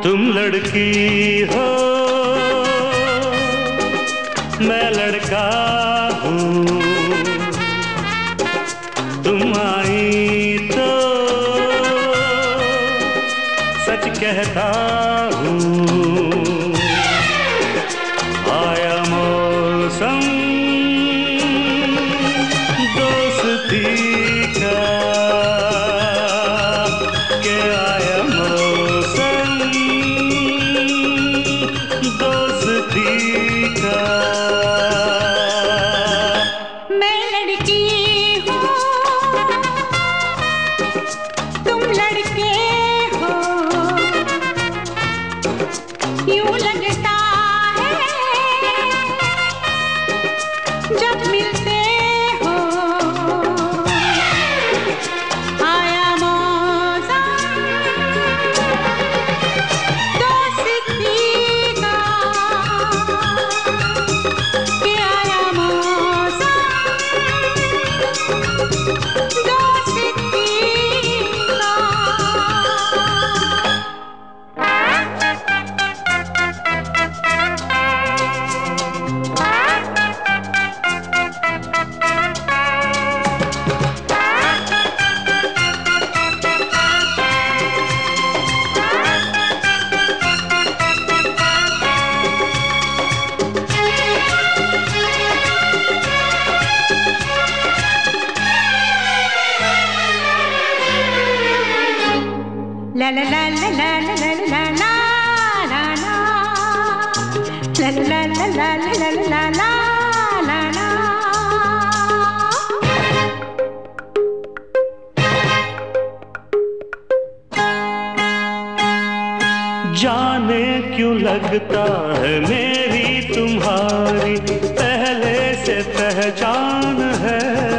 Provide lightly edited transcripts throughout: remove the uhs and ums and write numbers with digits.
तुम लड़की हो मैं लड़का हूँ, तुम आई तो सच कहता हूँ। आया मौसम दोस्ती का, के आया मौसम दोस्ती का। मैं लड़की हूँ तुम लड़के हो, यूं लगता है जब मिलते हो। आया मौसम दोस्ती का, के आया मौसम दोस्ती का। La la la la la la la la la la la la la la la la la la la। जाने क्यों लगता है मेरी तुम्हारी पहले से पहचान है।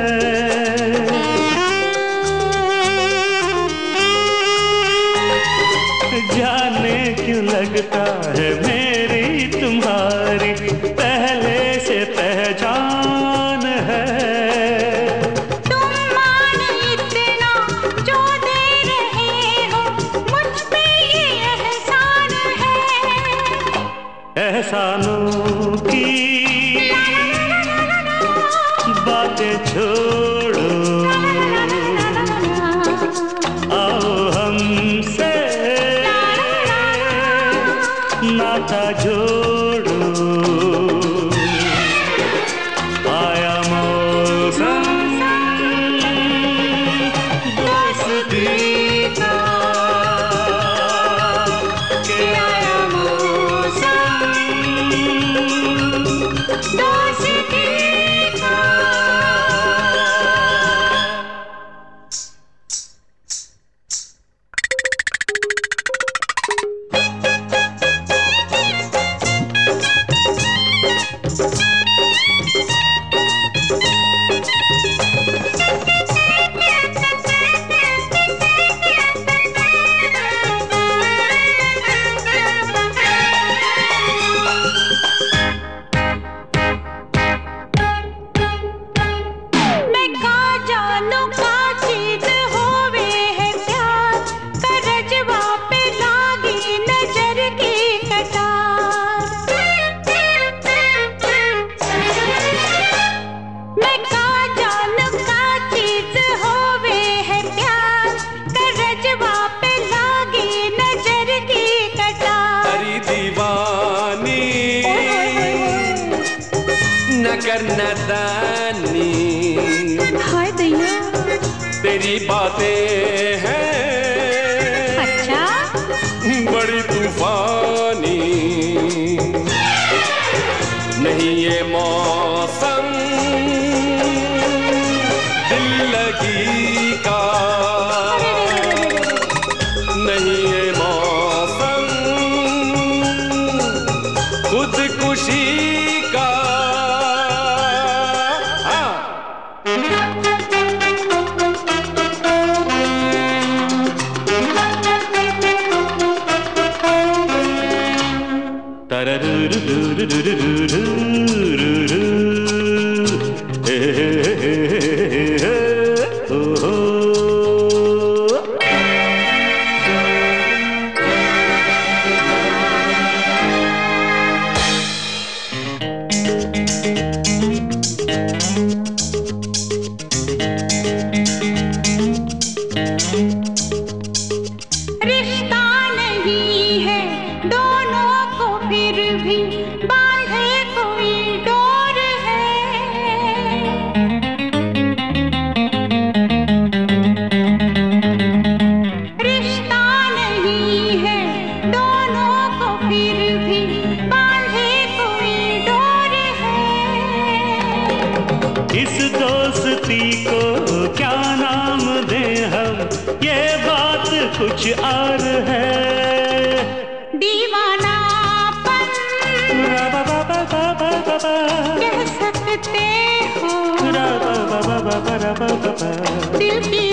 जाने क्यों लगता है मेरी तुम्हारी पहले से पहचान है। तुम मान इतना जो दे रहे हो, मुझ पे ये एहसान है। एहसानों की बातें छोड़ो, आओ हमसे नाता जोड़ो। आया मौसम दोस्ती का, के आया मौसम दोस्ती का। करना दानी, हाय दैया तेरी बातें हैं अच्छा बड़ी तूफानी। नहीं ये मौसम दिल लगी का, नहीं ये मौसम खुदकुशी का। कुछ और है। दीवानापन कह सकते हो, दिल की